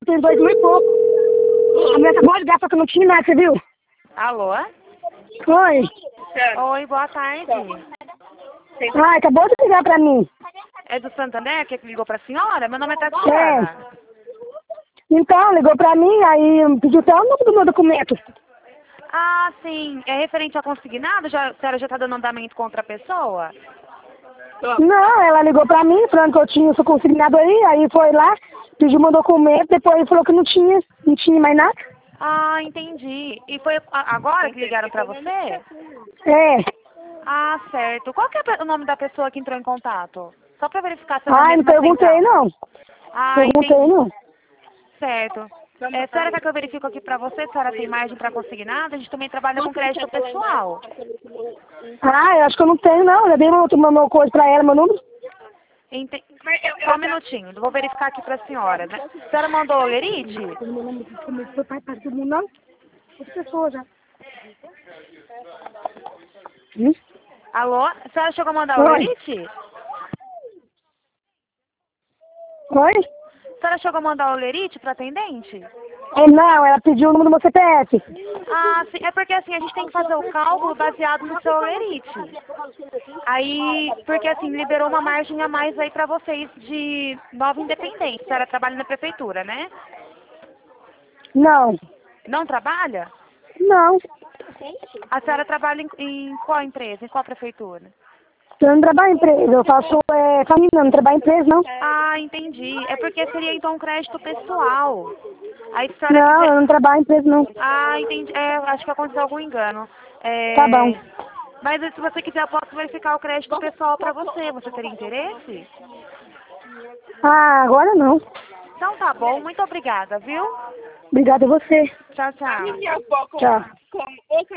tem 2 mil e pouco. A mulher acabou de ligar, só que não tinha nada, você viu? Alô? Oi. Oi, boa tarde. Ah, acabou de ligar pra mim. É do Santander que ligou pra senhora? Meu nome é Tatiana. Então, ligou pra mim, aí pediu até o número do meu documento. Ah, sim. É referente ao consignado? A senhora já está dando andamento contra a pessoa? Não, ela ligou pra mim, falando que eu tinha isso consignado aí foi lá, pediu meu documento, depois falou que não tinha mais nada. Ah, entendi. E foi agora que ligaram pra você? É. Ah, certo. Qual que é o nome da pessoa que entrou em contato? Só pra verificar se é da Ai, não mesma perguntei central. não. Ah, Perguntei entendi. não. Certo. A senhora quer que eu verifique aqui pra você? A senhora tem margem pra consignado? A gente também trabalha com crédito pessoal. Ah, eu acho que eu não tenho não. Já dei meu coisa pra ela, meu número. Só um minutinho, vou verificar aqui pra senhora, né? A senhora mandou o lerite? Meu pai para todo mundo não? Outra pessoa já. Alô? A senhora chegou a mandar o Oi. lerite? Oi? A senhora chegou a mandar o lerite para atendente? Não, ela pediu o número do meu CPF. Ah, sim, é porque assim, a gente tem que fazer o cálculo baseado no seu lerite. Aí, porque assim, liberou uma margem a mais aí pra vocês de Nova Independência. A senhora trabalha na prefeitura, né? Não. Não trabalha? Não. A senhora trabalha em qual empresa? Em qual prefeitura? Eu não trabalho em empresa, eu faço família, não trabalho em empresa não. Ah, entendi. É porque seria então um crédito pessoal. Aí se a senhora Não, quiser... eu não trabalho em empresa não. Ah, entendi. É, acho que aconteceu algum engano. Tá bom. Mas se você quiser, eu posso verificar o crédito pessoal para você. Você teria interesse? Ah, agora não. Então tá bom. Muito obrigada, viu? Obrigada a você. Tchau, tchau. Tchau.